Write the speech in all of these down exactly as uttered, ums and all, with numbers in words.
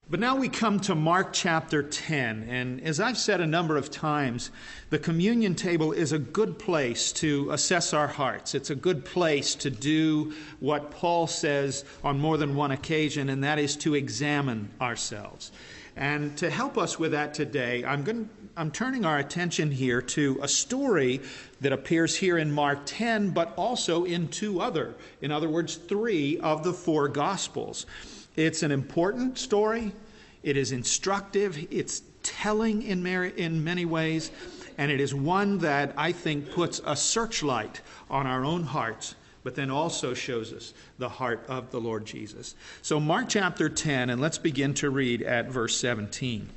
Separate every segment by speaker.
Speaker 1: But now we come to Mark chapter ten, and as I've said a number of times, the communion table is a good place to assess our hearts. It's a good place to do what Paul says on more than one occasion, and that is to examine ourselves. And to help us with that today, I'm going, I'm turning our attention here to a story that appears here in Mark ten, but also in two other, in other words, three of the four Gospels. It's an important story. It is instructive. It's telling in many ways. And it is one that I think puts a searchlight on our own hearts, but then also shows us the heart of the Lord Jesus. So Mark chapter ten, and let's begin to read at verse seventeen.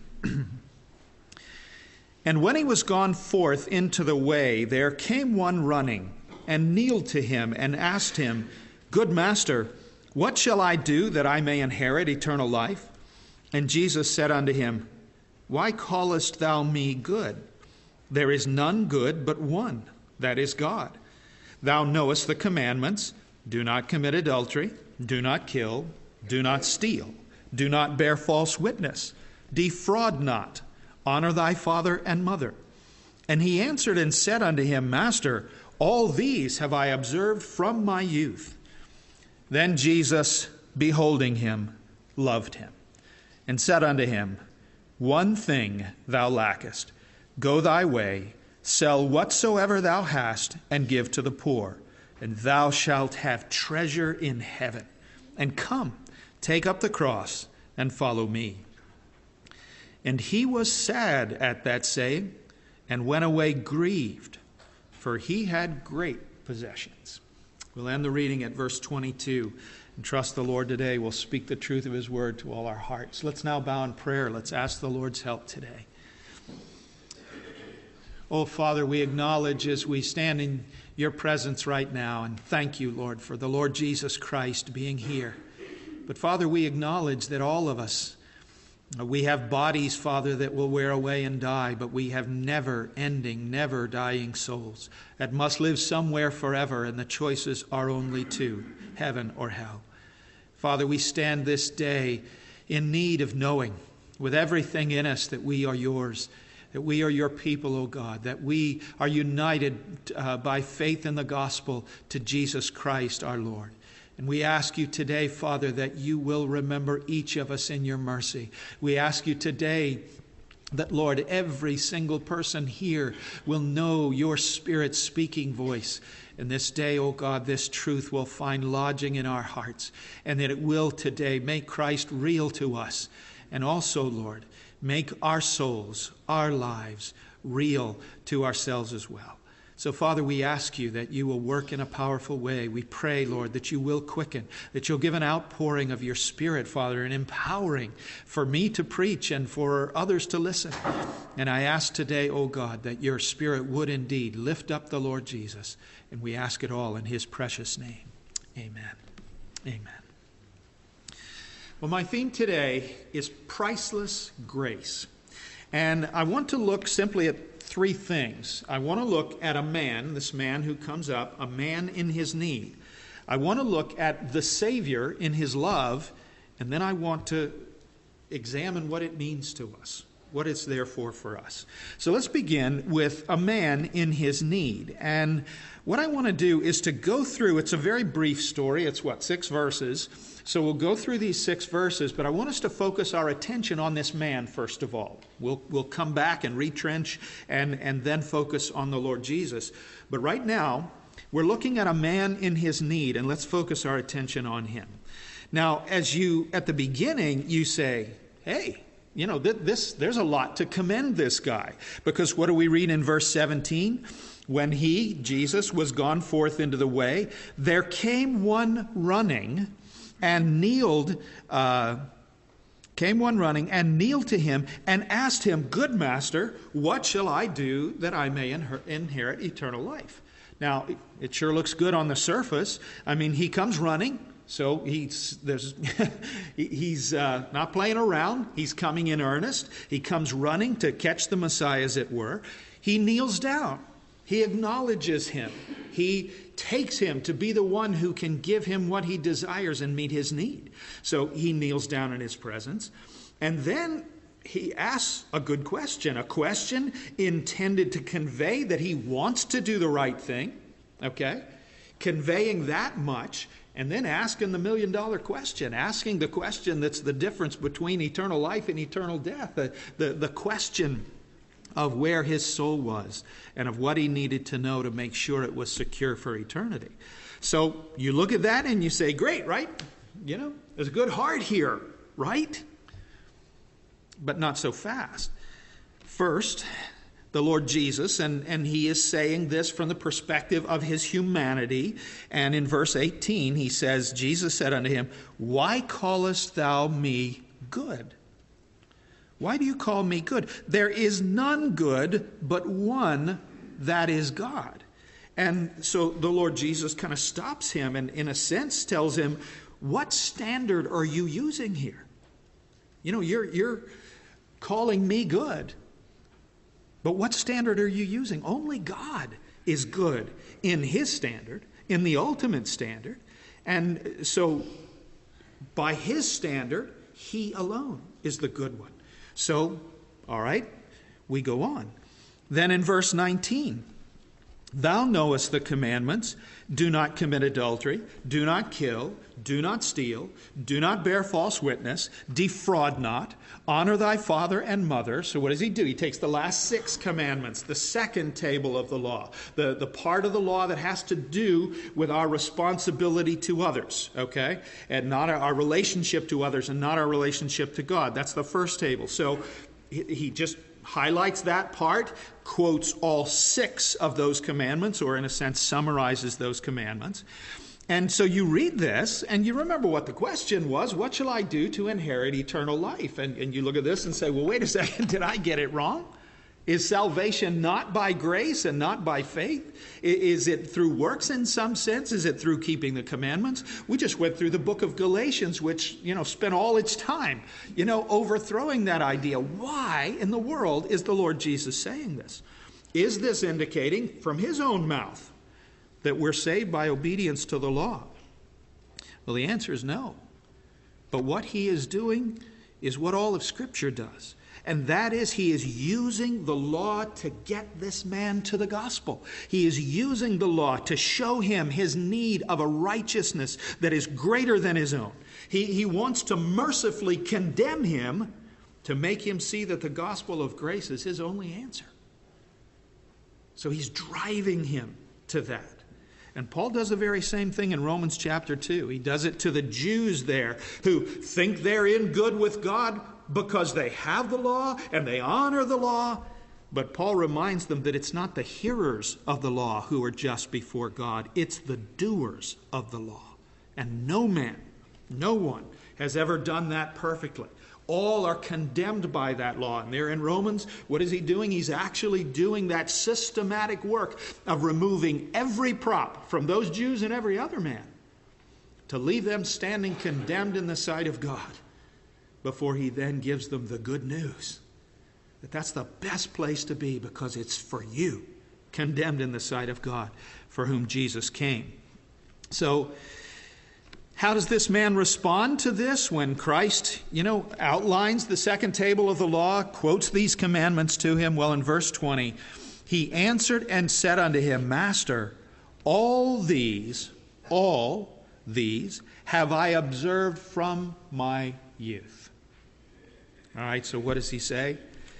Speaker 1: And when he was gone forth into the way, there came one running, and kneeled to him, and asked him, Good master, what shall I do that I may inherit eternal life? And Jesus said unto him, Why callest thou me good? There is none good but one, that is God. Thou knowest the commandments: do not commit adultery, do not kill, do not steal, do not bear false witness, defraud not, honor thy father and mother. And he answered and said unto him, Master, all these have I observed from my youth. Then Jesus, beholding him, loved him, and said unto him, One thing thou lackest. Go thy way, sell whatsoever thou hast, and give to the poor, and thou shalt have treasure in heaven. And come, take up the cross, and follow me. And he was sad at that saying, and went away grieved, for he had great possessions. We'll end the reading at verse twenty-two, and trust the Lord today will speak the truth of his word to all our hearts. Let's now bow in prayer. Let's ask the Lord's help today. Oh, Father, we acknowledge as we stand in your presence right now, and thank you, Lord, for the Lord Jesus Christ being here. But, Father, we acknowledge that all of us, we have bodies, Father, that will wear away and die, but we have never-ending, never-dying souls that must live somewhere forever, and the choices are only two, heaven or hell. Father, we stand this day in need of knowing with everything in us that we are yours, that we are your people, O God, that we are united uh, by faith in the gospel to Jesus Christ our Lord. And we ask you today, Father, that you will remember each of us in your mercy. We ask you today that, Lord, every single person here will know your Spirit speaking voice. And this day, oh God, this truth will find lodging in our hearts, and that it will today make Christ real to us. And also, Lord, make our souls, our lives, real to ourselves as well. So, Father, we ask you that you will work in a powerful way. We pray, Lord, that you will quicken, that you'll give an outpouring of your Spirit, Father, and empowering for me to preach and for others to listen. And I ask today, oh God, that your Spirit would indeed lift up the Lord Jesus. And we ask it all in his precious name. Amen. Amen. Well, my theme today is priceless grace. And I want to look simply at three things. I want to look at a man, this man who comes up, a man in his need. I want to look at the Savior in his love, and then I want to examine what it means to us, what it's there for for us. So let's begin with a man in his need. And what I want to do is to go through, it's a very brief story, it's what, six verses. So we'll go through these six verses, but I want us to focus our attention on this man first of all. We'll, we'll come back and retrench and, and then focus on the Lord Jesus. But right now, we're looking at a man in his need, and let's focus our attention on him. Now, as you, at the beginning, you say, hey, you know, th- this there's a lot to commend this guy. Because what do we read in verse seventeen? When he, Jesus, was gone forth into the way, there came one running and kneeled, uh, came one running and kneeled to him and asked him, Good master, what shall I do that I may inher- inherit eternal life? Now, it, it sure looks good on the surface. I mean, he comes running. So he's there's he's uh, not playing around. He's coming in earnest. He comes running to catch the Messiah, as it were. He kneels down. He acknowledges him. He takes him to be the one who can give him what he desires and meet his need. So he kneels down in his presence. And then he asks a good question, a question intended to convey that he wants to do the right thing, okay? Conveying that much, and then asking the million dollar question, asking the question that's the difference between eternal life and eternal death, the, the, the question of where his soul was and of what he needed to know to make sure it was secure for eternity. So you look at that and you say, great, right? You know, there's a good heart here, right? But not so fast. First, the Lord Jesus, and, and he is saying this from the perspective of his humanity. And in verse eighteen, he says, Jesus said unto him, why callest thou me good? Why do you call me good? There is none good but one, that is God. And so the Lord Jesus kind of stops him and in a sense tells him, what standard are you using here? You know, you're, you're calling me good. But what standard are you using? Only God is good in his standard, in the ultimate standard. And so by his standard, he alone is the good one. So, all right, we go on. Then in verse nineteen, thou knowest the commandments, do not commit adultery, do not kill, do not steal, do not bear false witness, defraud not, honor thy father and mother. So what does he do? He takes the last six commandments, the second table of the law, the, the part of the law that has to do with our responsibility to others, okay? And not our, our relationship to others and not our relationship to God. That's the first table. So he, he just highlights that part, quotes all six of those commandments, or in a sense summarizes those commandments. And so you read this, and you remember what the question was, what shall I do to inherit eternal life? And, and you look at this and say, well, wait a second, did I get it wrong? Is salvation not by grace and not by faith? Is it through works in some sense? Is it through keeping the commandments? We just went through the book of Galatians, which, you know, spent all its time, you know, overthrowing that idea. Why in the world is the Lord Jesus saying this? Is this indicating from his own mouth that we're saved by obedience to the law? Well, the answer is no. But what he is doing is what all of Scripture does. And that is, he is using the law to get this man to the gospel. He is using the law to show him his need of a righteousness that is greater than his own. He, he wants to mercifully condemn him to make him see that the gospel of grace is his only answer. So he's driving him to that. And Paul does the very same thing in Romans chapter two. He does it to the Jews there who think they're in good with God because they have the law and they honor the law. But Paul reminds them that it's not the hearers of the law who are just before God. It's the doers of the law. And no man, no one has ever done that perfectly. All are condemned by that law. And there in Romans, what is he doing? He's actually doing that systematic work of removing every prop from those Jews and every other man to leave them standing condemned in the sight of God before he then gives them the good news that that's the best place to be because it's for you, condemned in the sight of God, for whom Jesus came. So, how does this man respond to this when Christ, you know, outlines the second table of the law, quotes these commandments to him? Well, in verse twenty, he answered and said unto him, Master, all these, all these have I observed from my youth. All right, so what does he say?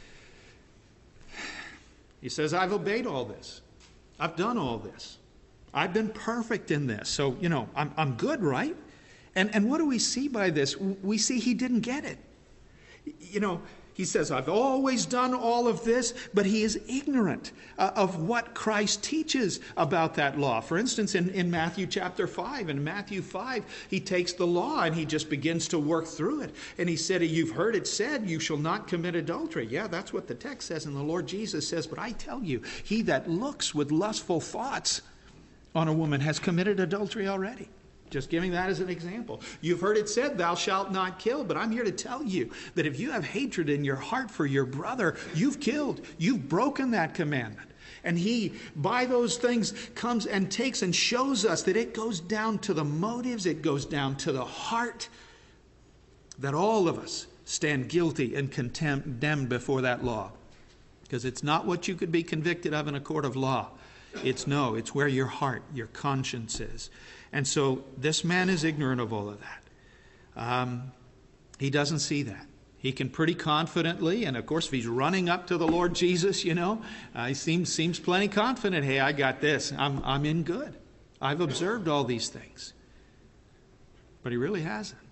Speaker 1: He says, I've obeyed all this. I've done all this. I've been perfect in this. So, you know, I'm, I'm good, right? And, and what do we see by this? We see he didn't get it. You know, he says, I've always done all of this, but he is ignorant uh, of what Christ teaches about that law. For instance, in, in Matthew chapter five, in Matthew five, he takes the law and he just begins to work through it. And he said, you've heard it said, you shall not commit adultery. Yeah, that's what the text says. And the Lord Jesus says, but I tell you, he that looks with lustful thoughts on a woman has committed adultery already. Just giving that as an example. You've heard it said, thou shalt not kill, but I'm here to tell you that if you have hatred in your heart for your brother, you've killed. You've broken that commandment. And he, by those things, comes and takes and shows us that it goes down to the motives, it goes down to the heart, that all of us stand guilty and condemned before that law. Because it's not what you could be convicted of in a court of law. It's no, it's where your heart, your conscience is. And so this man is ignorant of all of that. Um, he doesn't see that. He can pretty confidently, and of course if he's running up to the Lord Jesus, you know, uh, he seems, seems plenty confident. Hey, I got this. I'm, I'm in good. I've observed all these things. But he really hasn't.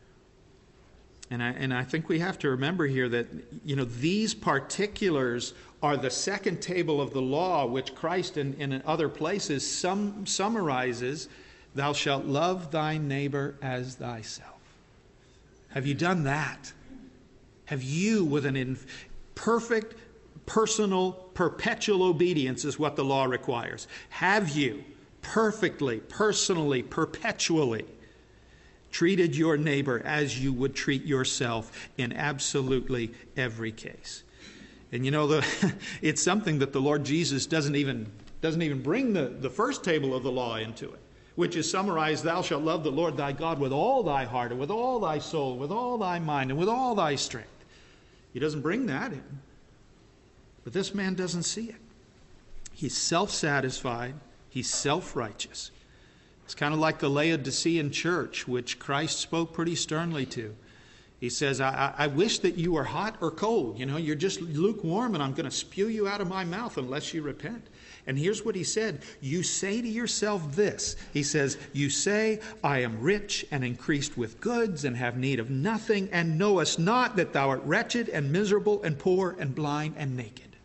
Speaker 1: And I, and I think we have to remember here that, you know, these particulars are the second table of the law, which Christ in, in other places sum, summarizes, thou shalt love thy neighbor as thyself. Have you done that? Have you, with an in, perfect, personal, perpetual obedience is what the law requires. Have you perfectly, personally, perpetually treated your neighbor as you would treat yourself in absolutely every case? And you know, the, it's something that the Lord Jesus doesn't even, doesn't even bring the, the first table of the law into it, which is summarized, thou shalt love the Lord thy God with all thy heart, and with all thy soul, with all thy mind, and with all thy strength. He doesn't bring that in. But this man doesn't see it. He's self-satisfied. He's self-righteous. It's kind of like the Laodicean church, which Christ spoke pretty sternly to. He says, I, I wish that you were hot or cold. You know, you're just lukewarm, and I'm going to spew you out of my mouth unless you repent. And here's what he said. You say to yourself this. He says, you say, I am rich and increased with goods and have need of nothing, and knowest not that thou art wretched and miserable and poor and blind and naked.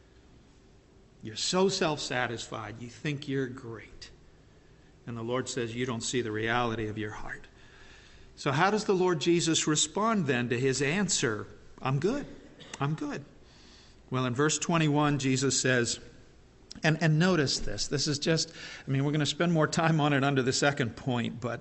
Speaker 1: You're so self-satisfied, you think you're great. And the Lord says you don't see the reality of your heart. So how does the Lord Jesus respond then to his answer? I'm good. I'm good. Well, in verse twenty-one, Jesus says, and, and notice this. This is just, I mean, we're going to spend more time on it under the second point, but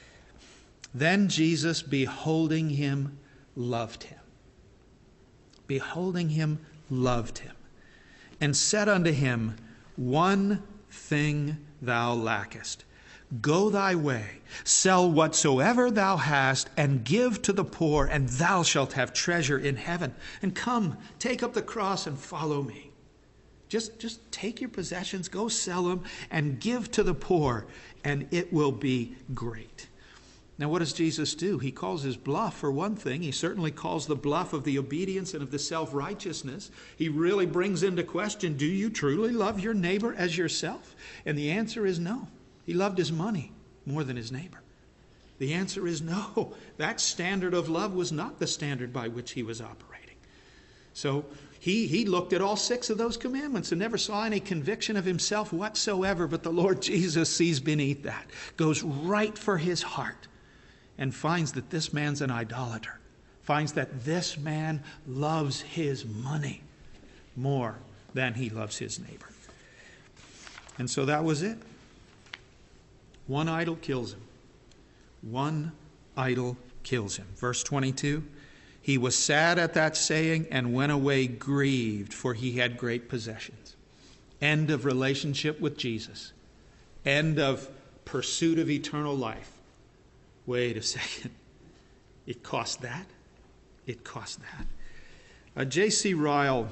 Speaker 1: then Jesus, beholding him, loved him. Beholding him, loved him. And said unto him, one thing thou lackest. Go thy way, sell whatsoever thou hast, and give to the poor, and thou shalt have treasure in heaven. And come, take up the cross and follow me. Just, just take your possessions, go sell them, and give to the poor, and it will be great. Now, what does Jesus do? He calls his bluff, for one thing. He certainly calls the bluff of the obedience and of the self-righteousness. He really brings into question, do you truly love your neighbor as yourself? And the answer is no. He loved his money more than his neighbor. The answer is no. That standard of love was not the standard by which he was operating. So he, he looked at all six of those commandments and never saw any conviction of himself whatsoever. But the Lord Jesus sees beneath that, goes right for his heart, and finds that this man's an idolater. Finds that this man loves his money more than he loves his neighbor. And so that was it. One idol kills him. One idol kills him. Verse twenty-two, he was sad at that saying and went away grieved, for he had great possessions. End of relationship with Jesus. End of pursuit of eternal life. Wait a second. It cost that? It cost that. Uh, J C Ryle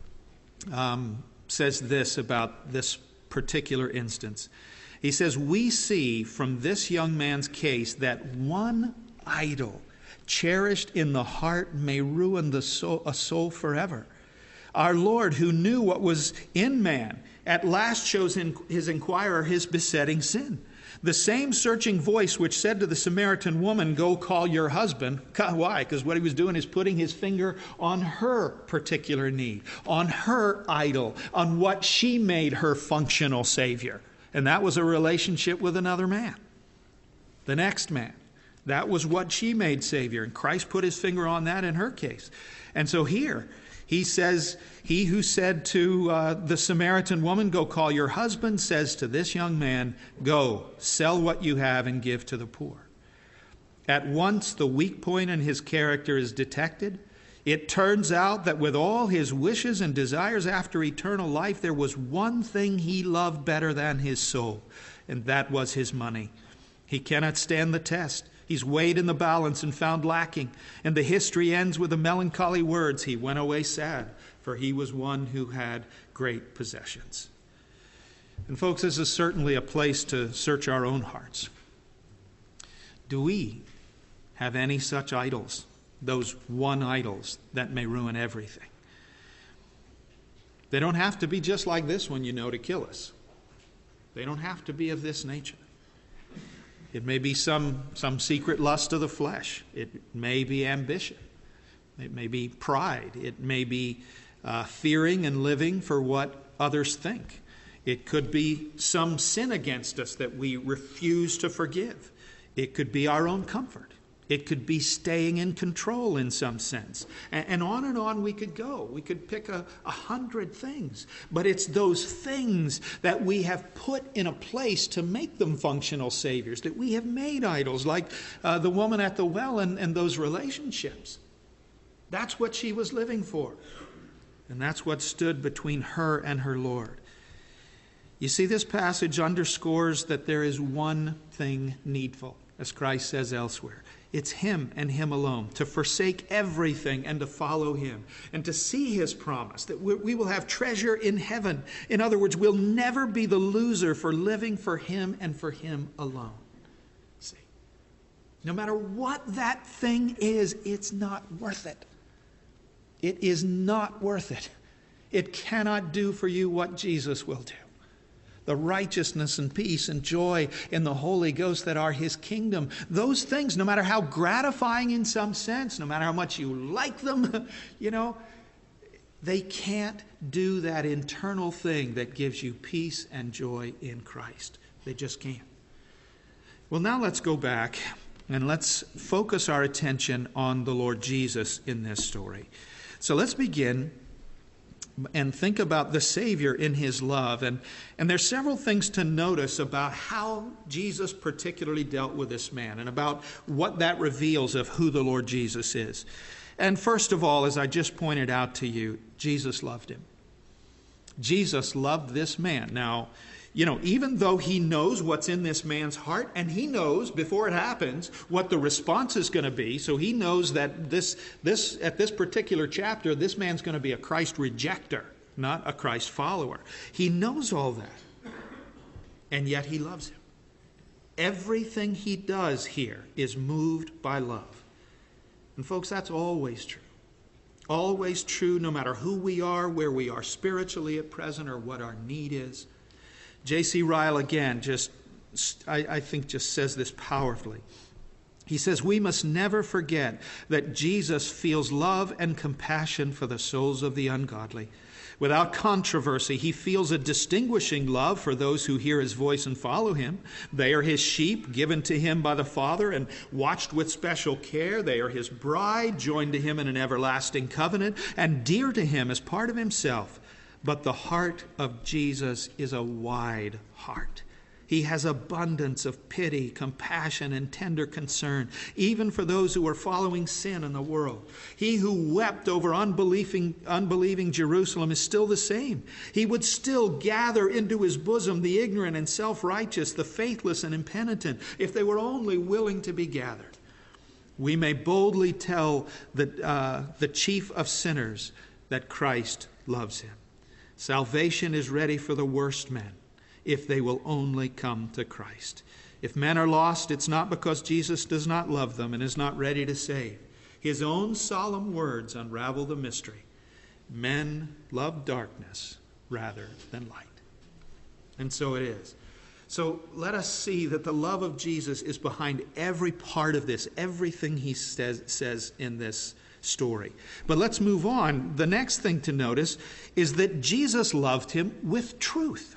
Speaker 1: um, says this about this particular instance. He says, we see from this young man's case that one idol cherished in the heart may ruin the soul, a soul forever. Our Lord, who knew what was in man, at last shows in his inquirer his besetting sin. The same searching voice which said to the Samaritan woman, go call your husband. Why? Because what he was doing is putting his finger on her particular need, on her idol, on what she made her functional Savior. And that was a relationship with another man, the next man. That was what she made Savior. And Christ put his finger on that in her case. And so here, he says, he who said to uh, the Samaritan woman, go call your husband, says to this young man, go, sell what you have and give to the poor. At once, the weak point in his character is detected. It turns out that with all his wishes and desires after eternal life, there was one thing he loved better than his soul, and that was his money. He cannot stand the test. He's weighed in the balance and found lacking. And the history ends with the melancholy words, he went away sad, for he was one who had great possessions. And folks, this is certainly a place to search our own hearts. Do we have any such idols? Those one idols that may ruin everything. They don't have to be just like this one, you know, to kill us. They don't have to be of this nature. It may be some, some secret lust of the flesh. It may be ambition. It may be pride. It may be uh, fearing and living for what others think. It could be some sin against us that we refuse to forgive. It could be our own comfort. It could be staying in control in some sense. And, and on and on we could go. We could pick a, a hundred things. But it's those things that we have put in a place to make them functional saviors, that we have made idols, like uh, the woman at the well and, and those relationships. That's what she was living for. And that's what stood between her and her Lord. You see, this passage underscores that there is one thing needful, as Christ says elsewhere. It's him and him alone, to forsake everything and to follow him, and to see his promise that we will have treasure in heaven. In other words, we'll never be the loser for living for him and for him alone. See, no matter what that thing is, it's not worth it. It is not worth it. It cannot do for you what Jesus will do. The righteousness and peace and joy in the Holy Ghost that are his kingdom. Those things, no matter how gratifying in some sense, no matter how much you like them, you know, they can't do that internal thing that gives you peace and joy in Christ. They just can't. Well, now let's go back and let's focus our attention on the Lord Jesus in this story. So let's begin and think about the Savior in his love. And, and there's several things to notice about how Jesus particularly dealt with this man and about what that reveals of who the Lord Jesus is. And first of all, as I just pointed out to you, Jesus loved him. Jesus loved this man. Now, you know, even though he knows what's in this man's heart, and he knows before it happens what the response is going to be, so he knows that this, this at this particular chapter, this man's going to be a Christ rejecter, not a Christ follower. He knows all that, and yet he loves him. Everything he does here is moved by love. And folks, that's always true. Always true, no matter who we are, where we are spiritually at present, or what our need is. J C Ryle again just, I, I think, just says this powerfully. He says, we must never forget that Jesus feels love and compassion for the souls of the ungodly. Without controversy, he feels a distinguishing love for those who hear his voice and follow him. They are his sheep, given to him by the Father and watched with special care. They are his bride, joined to him in an everlasting covenant, and dear to him as part of himself. But the heart of Jesus is a wide heart. He has abundance of pity, compassion, and tender concern, even for those who are following sin in the world. He who wept over unbelieving, unbelieving Jerusalem is still the same. He would still gather into his bosom the ignorant and self-righteous, the faithless and impenitent, if they were only willing to be gathered. We may boldly tell the, uh, the chief of sinners that Christ loves him. Salvation is ready for the worst men if they will only come to Christ. If men are lost, it's not because Jesus does not love them and is not ready to save. His own solemn words unravel the mystery. Men love darkness rather than light. And so it is. So let us see that the love of Jesus is behind every part of this, everything he says, says in this story. But let's move on. The next thing to notice is that Jesus loved him with truth.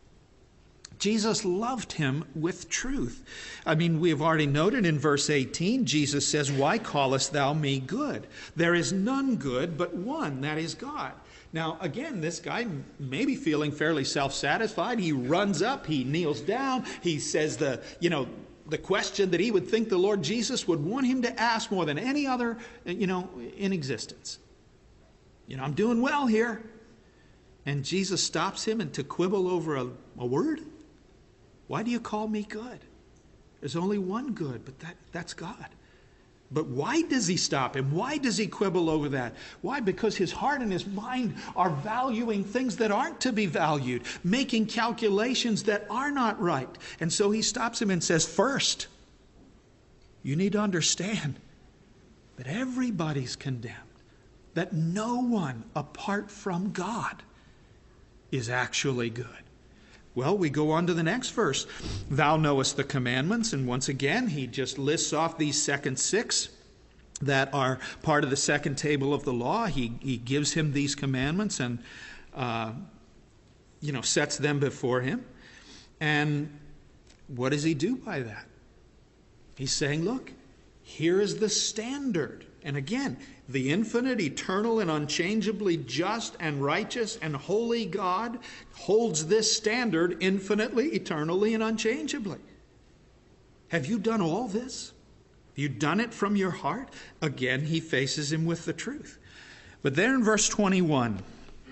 Speaker 1: Jesus loved him with truth. I mean, we have already noted in verse eighteen, Jesus says, why callest thou me good? There is none good but one, that is God. Now, again, this guy may be feeling fairly self-satisfied. He runs up, he kneels down, he says the, you know, the question that he would think the Lord Jesus would want him to ask more than any other, you know, in existence. You know, I'm doing well here. And Jesus stops him and to quibble over a, a word. Why do you call me good? There's only one good, but that, that's God. But why does he stop him? Why does he quibble over that? Why? Because his heart and his mind are valuing things that aren't to be valued, making calculations that are not right. And so he stops him and says, first, you need to understand that everybody's condemned, that no one apart from God is actually good. Well, we go on to the next verse. Thou knowest the commandments. And once again, he just lists off these second six that are part of the second table of the law. He, he gives him these commandments and, uh, you know, sets them before him. And what does he do by that? He's saying, look, here is the standard. And again, the infinite, eternal, and unchangeably just and righteous and holy God holds this standard infinitely, eternally, and unchangeably. Have you done all this? Have you done it from your heart? Again, he faces him with the truth. But there in verse twenty-one,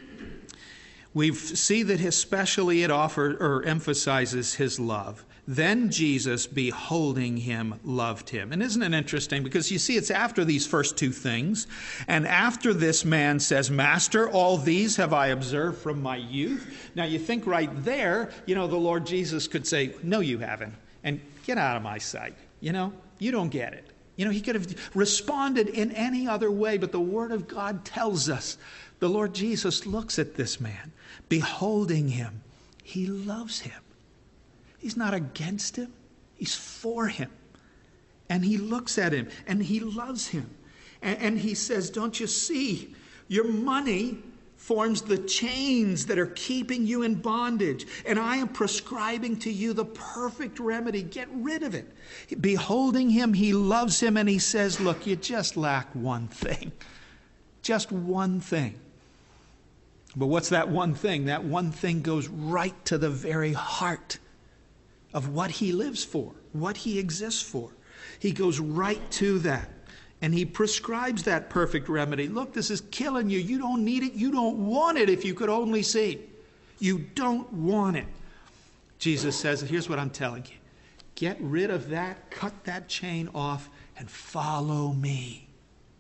Speaker 1: we see that especially it offers or emphasizes his love. Then Jesus, beholding him, loved him. And isn't it interesting? Because you see, it's after these first two things. And after this man says, Master, all these have I observed from my youth. Now you think right there, you know, the Lord Jesus could say, no, you haven't. And get out of my sight. You know, you don't get it. You know, he could have responded in any other way, but the Word of God tells us the Lord Jesus looks at this man, beholding him. He loves him. He's not against him. He's for him. And he looks at him and he loves him. And, and he says, don't you see? Your money forms the chains that are keeping you in bondage. And I am prescribing to you the perfect remedy. Get rid of it. Beholding him, he loves him, and he says, look, you just lack one thing. Just one thing. But what's that one thing? That one thing goes right to the very heart of what he lives for, what he exists for. He goes right to that. And he prescribes that perfect remedy. Look, this is killing you. You don't need it. You don't want it if you could only see. You don't want it. Jesus says, here's what I'm telling you. Get rid of that, cut that chain off, and follow me.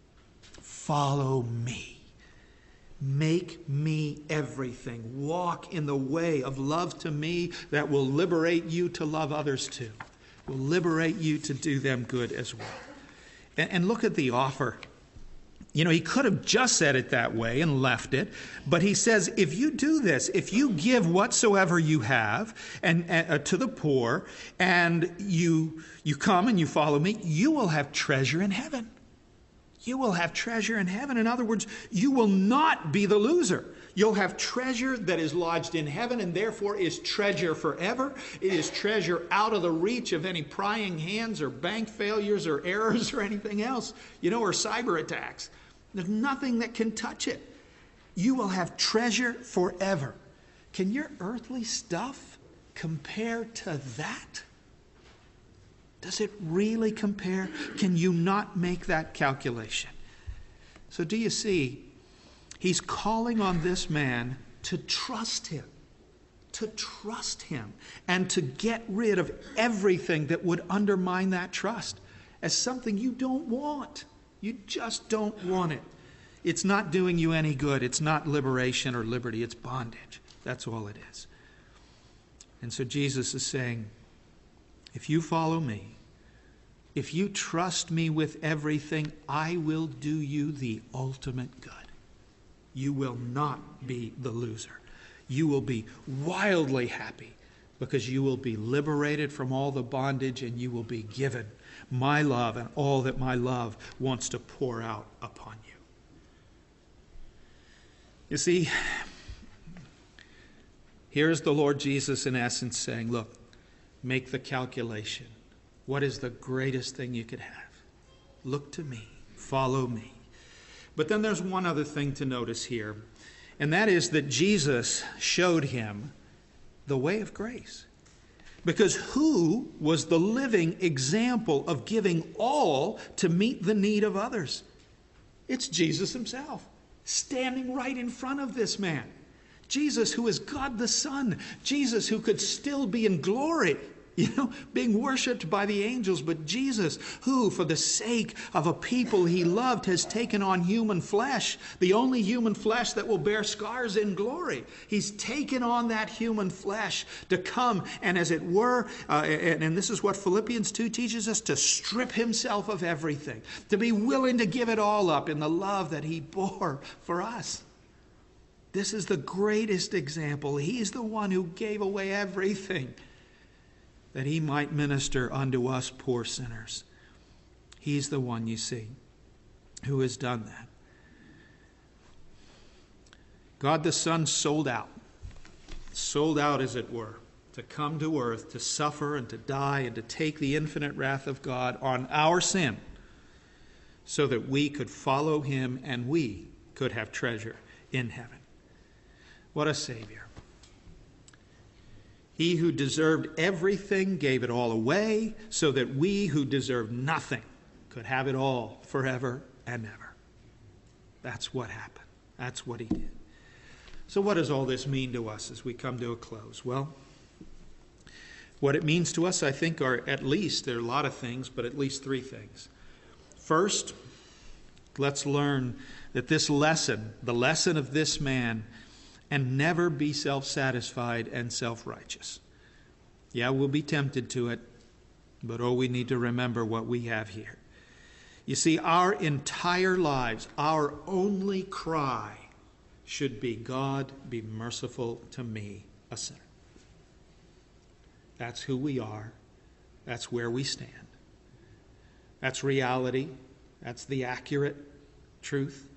Speaker 1: Follow me. Make me everything. Walk in the way of love to me that will liberate you to love others too. Will liberate you to do them good as well. And, and look at the offer. You know, he could have just said it that way and left it, but he says, if you do this, if you give whatsoever you have and uh, to the poor, and you you come and you follow me, you will have treasure in heaven. You will have treasure in heaven. In other words, you will not be the loser. You'll have treasure that is lodged in heaven and therefore is treasure forever. It is treasure out of the reach of any prying hands or bank failures or errors or anything else, you know, or cyber attacks. There's nothing that can touch it. You will have treasure forever. Can your earthly stuff compare to that? Does it really compare? Can you not make that calculation? So do you see, he's calling on this man to trust him, to trust him, and to get rid of everything that would undermine that trust as something you don't want. You just don't want it. It's not doing you any good. It's not liberation or liberty. It's bondage. That's all it is. And so Jesus is saying, if you follow me, if you trust me with everything, I will do you the ultimate good. You will not be the loser. You will be wildly happy because you will be liberated from all the bondage and you will be given my love and all that my love wants to pour out upon you. You see, here's the Lord Jesus in essence saying, look, make the calculation. What is the greatest thing you could have? Look to me. Follow me. But then there's one other thing to notice here, and that is that Jesus showed him the way of grace. Because who was the living example of giving all to meet the need of others? It's Jesus himself, standing right in front of this man. Jesus, who is God the Son. Jesus, who could still be in glory you know, being worshipped by the angels. But Jesus, who for the sake of a people he loved has taken on human flesh, the only human flesh that will bear scars in glory. He's taken on that human flesh to come and, as it were, uh, and, and this is what Philippians two teaches us, to strip himself of everything, to be willing to give it all up in the love that he bore for us. This is the greatest example. He's the one who gave away everything that he might minister unto us poor sinners. He's the one, you see, who has done that. God the Son sold out, sold out as it were, to come to earth, to suffer and to die and to take the infinite wrath of God on our sin so that we could follow him and we could have treasure in heaven. What a Savior. He who deserved everything gave it all away so that we who deserved nothing could have it all forever and ever. That's what happened. That's what he did. So what does all this mean to us as we come to a close? Well, what it means to us, I think, are at least, there are a lot of things, but at least three things. First, let's learn that this lesson, the lesson of this man, and never be self-satisfied and self-righteous. Yeah, we'll be tempted to it, but oh, we need to remember what we have here. You see, our entire lives, our only cry should be, God, be merciful to me, a sinner. That's who we are. That's where we stand. That's reality. That's the accurate truth.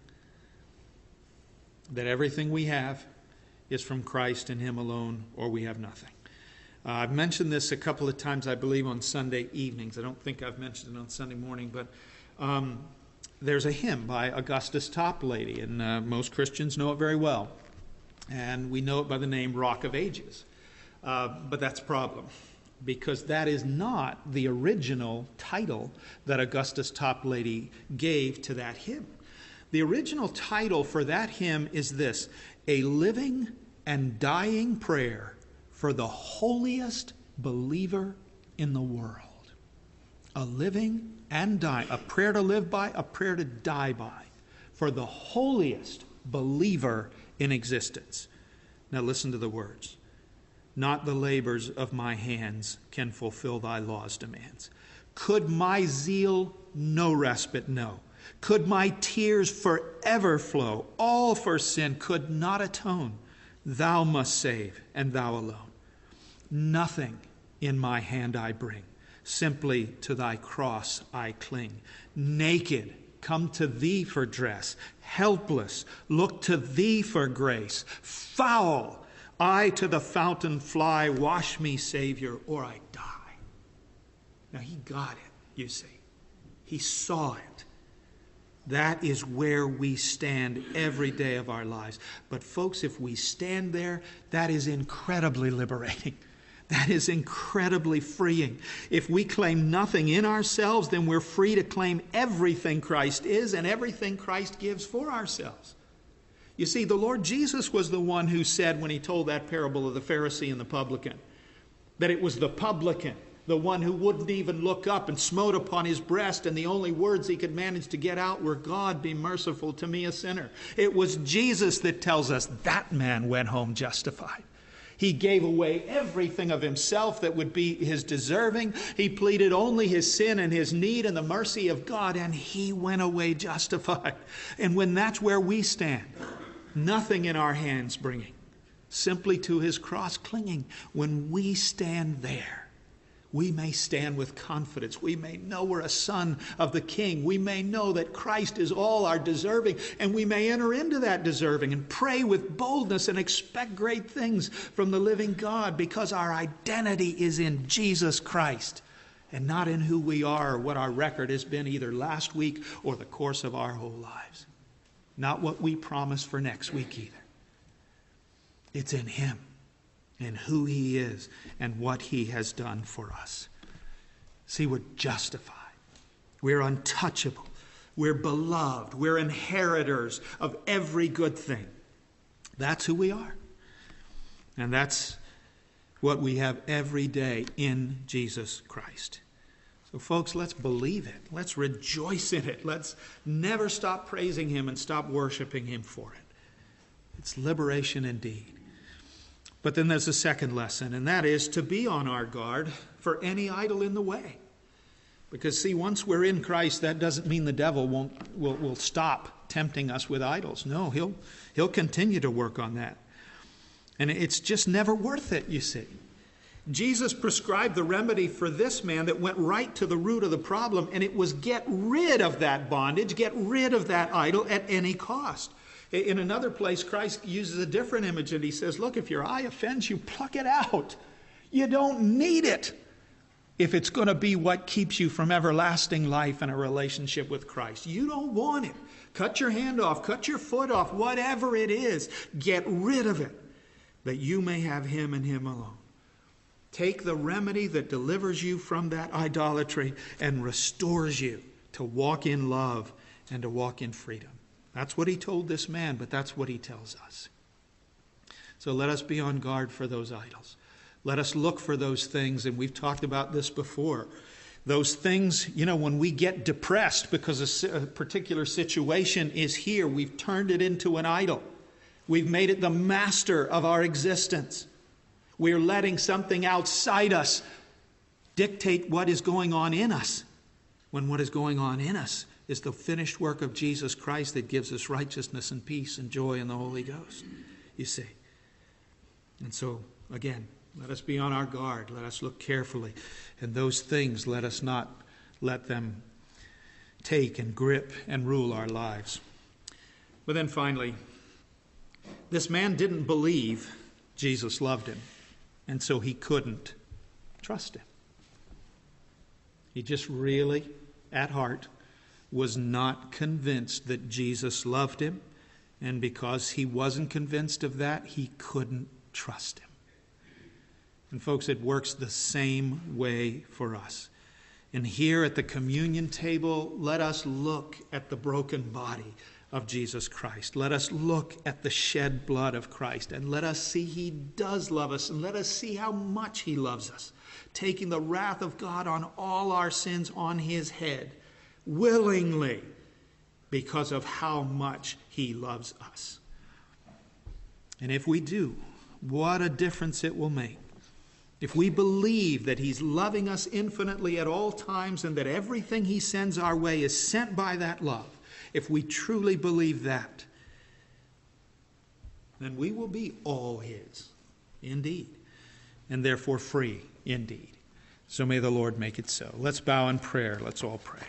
Speaker 1: That everything we have is from Christ and him alone, or we have nothing. Uh, I've mentioned this a couple of times, I believe, on Sunday evenings. I don't think I've mentioned it on Sunday morning, but um, there's a hymn by Augustus Toplady, and uh, most Christians know it very well. And we know it by the name Rock of Ages. Uh, but that's a problem, because that is not the original title that Augustus Toplady gave to that hymn. The original title for that hymn is this: A Living and Dying Prayer for the Holiest Believer in the World. A living and dying, a prayer to live by, a prayer to die by, for the holiest believer in existence. Now listen to the words. Not the labors of my hands can fulfill thy law's demands. Could my zeal no respite know? Could my tears forever flow? All for sin could not atone. Thou must save, and thou alone. Nothing in my hand I bring. Simply to thy cross I cling. Naked, come to thee for dress. Helpless, look to thee for grace. Foul, I to the fountain fly. Wash me, Savior, or I die. Now he got it, you see. He saw it. That is where we stand every day of our lives. But folks, if we stand there, that is incredibly liberating. That is incredibly freeing. If we claim nothing in ourselves, then we're free to claim everything Christ is and everything Christ gives for ourselves. You see, the Lord Jesus was the one who said, when he told that parable of the Pharisee and the publican, that it was the publican, the one who wouldn't even look up and smote upon his breast, and the only words he could manage to get out were, God, be merciful to me, a sinner. It was Jesus that tells us that man went home justified. He gave away everything of himself that would be his deserving. He pleaded only his sin and his need and the mercy of God, and he went away justified. And when that's where we stand, nothing in our hands bringing, simply to his cross clinging, when we stand there, we may stand with confidence. We may know we're a son of the King. We may know that Christ is all our deserving, and we may enter into that deserving and pray with boldness and expect great things from the living God, because our identity is in Jesus Christ and not in who we are or what our record has been either last week or the course of our whole lives. Not what we promise for next week either. It's in him and who he is and what he has done for us. See, we're justified. We're untouchable. We're beloved. We're inheritors of every good thing. That's who we are. And that's what we have every day in Jesus Christ. So folks, let's believe it. Let's rejoice in it. Let's never stop praising him and stop worshiping him for it. It's liberation indeed. But then there's a second lesson, and that is to be on our guard for any idol in the way. Because see, once we're in Christ, that doesn't mean the devil won't will, will stop tempting us with idols. No, he'll he'll continue to work on that. And it's just never worth it, you see. Jesus prescribed the remedy for this man that went right to the root of the problem, and it was get rid of that bondage, get rid of that idol at any cost. In another place, Christ uses a different image, and he says, look, if your eye offends you, pluck it out. You don't need it if it's going to be what keeps you from everlasting life and a relationship with Christ. You don't want it. Cut your hand off, cut your foot off, whatever it is. Get rid of it, that you may have him and him alone. Take the remedy that delivers you from that idolatry and restores you to walk in love and to walk in freedom. That's what he told this man, but that's what he tells us. So let us be on guard for those idols. Let us look for those things, and we've talked about this before. Those things, you know, when we get depressed because a particular situation is here, we've turned it into an idol. We've made it the master of our existence. We're letting something outside us dictate what is going on in us, when what is going on in us is the finished work of Jesus Christ that gives us righteousness and peace and joy in the Holy Ghost, you see. And so, again, let us be on our guard. Let us look carefully. And those things, let us not let them take and grip and rule our lives. But then finally, this man didn't believe Jesus loved him, and so he couldn't trust him. He just really, at heart, was not convinced that Jesus loved him, and because he wasn't convinced of that, he couldn't trust him. And folks, it works the same way for us. And here at the communion table, let us look at the broken body of Jesus Christ. Let us look at the shed blood of Christ, and let us see he does love us, and let us see how much he loves us, taking the wrath of God on all our sins on his head, willingly, because of how much he loves us. And if we do, what a difference it will make. If we believe that he's loving us infinitely at all times and that everything he sends our way is sent by that love, if we truly believe that, then we will be all his, indeed, and therefore free indeed. So may the Lord make it so. Let's bow in prayer. Let's all pray.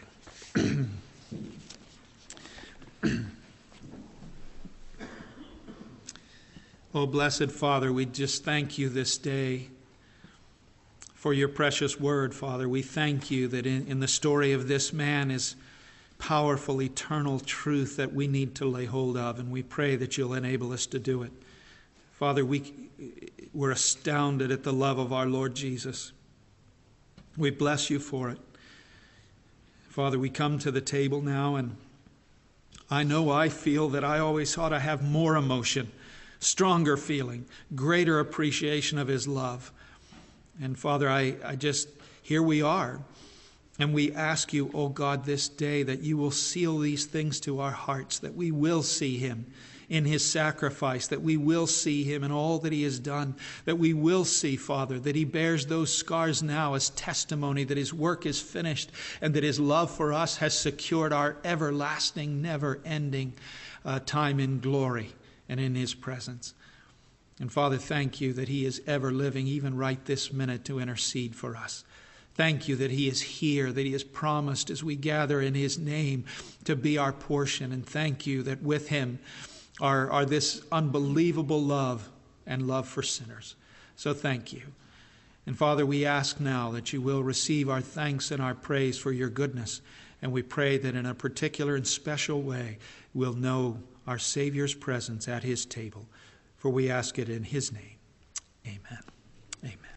Speaker 1: Oh, blessed Father, we just thank you this day for your precious word, Father. We thank you that in, in the story of this man is powerful, eternal truth that we need to lay hold of, and we pray that you'll enable us to do it. Father, we, we're astounded at the love of our Lord Jesus. We bless you for it. Father, we come to the table now, and I know I feel that I always ought to have more emotion, stronger feeling, greater appreciation of his love. And Father, I, I just, here we are. And we ask you, oh God, this day that you will seal these things to our hearts, that we will see him in his sacrifice, that we will see him in all that he has done, that we will see, Father, that he bears those scars now as testimony that his work is finished and that his love for us has secured our everlasting, never-ending uh, time in glory and in his presence. And Father, thank you that he is ever living, even right this minute, to intercede for us. Thank you that he is here, that he has promised as we gather in his name to be our portion. And thank you that with him are, are this unbelievable love and love for sinners. So thank you. And Father, we ask now that you will receive our thanks and our praise for your goodness. And we pray that in a particular and special way we'll know our Savior's presence at his table. For we ask it in his name. Amen. Amen.